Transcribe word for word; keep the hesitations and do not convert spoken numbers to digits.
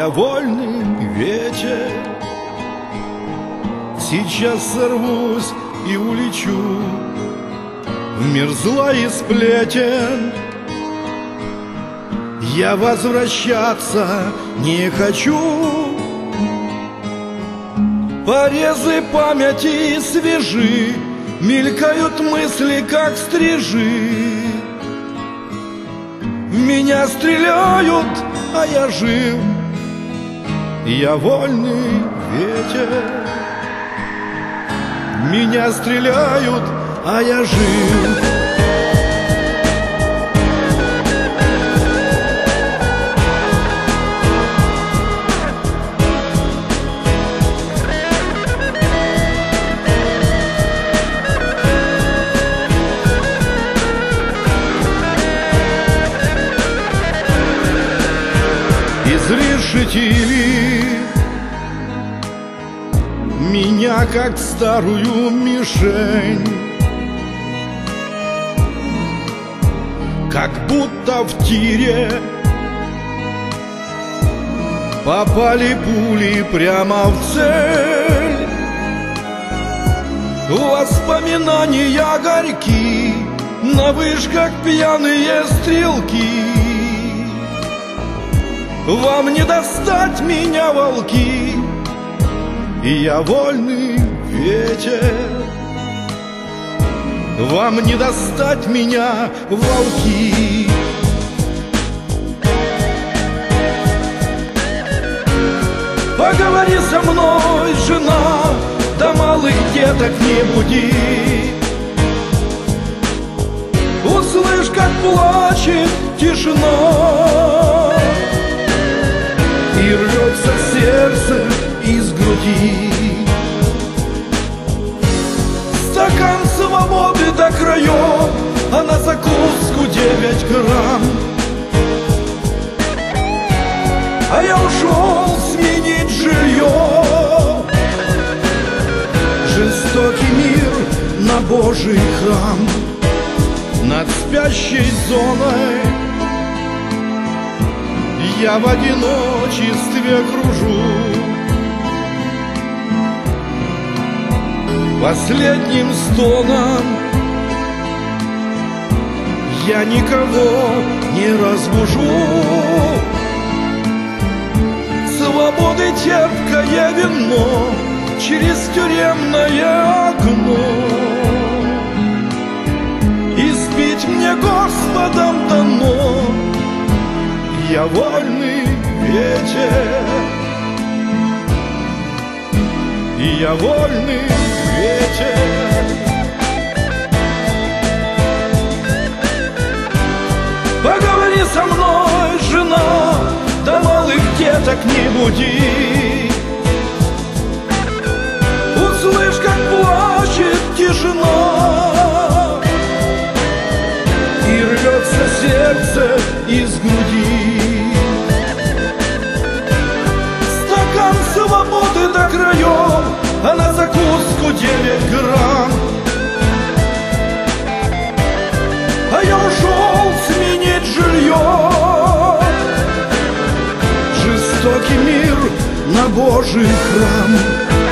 Я вольный ветер, сейчас сорвусь и улечу в мир зла и сплетен. Я возвращаться не хочу. Порезы памяти свежи, мелькают мысли, как стрижи. В меня стреляют, а я жив. Я вольный ветер. Меня стреляют, а я жив. Изрешетили меня, как старую мишень, как будто в тире попали пули прямо в цель. Воспоминания горьки, на вышках пьяные стрелки. Вам не достать меня, волки, и я вольный ветер. Вам не достать меня, волки. Поговори со мной, жена, да малых деток не буди. Услышь, как плачет тишина, и рвется сердце из груди. Стакан свободы до краев, а на закуску девять грамм. А я ушел сменить жилье. Жестокий мир на Божий храм. Над спящей зоной я в одиночестве кружу. Последним стоном я никого не разбужу. Свободы терпкое вино через тюремное окно. Избить мне Господом дано. Я вольный ветер, и я вольный ветер. Поговори со мной, жена, да малых деток не буди. Услышь, как плачет тишина, и рвется сердце из груди. Стакан свободы до краев, а на закуску девять грамм. А я ушел сменить жилье. Жестокий мир на Божий храм.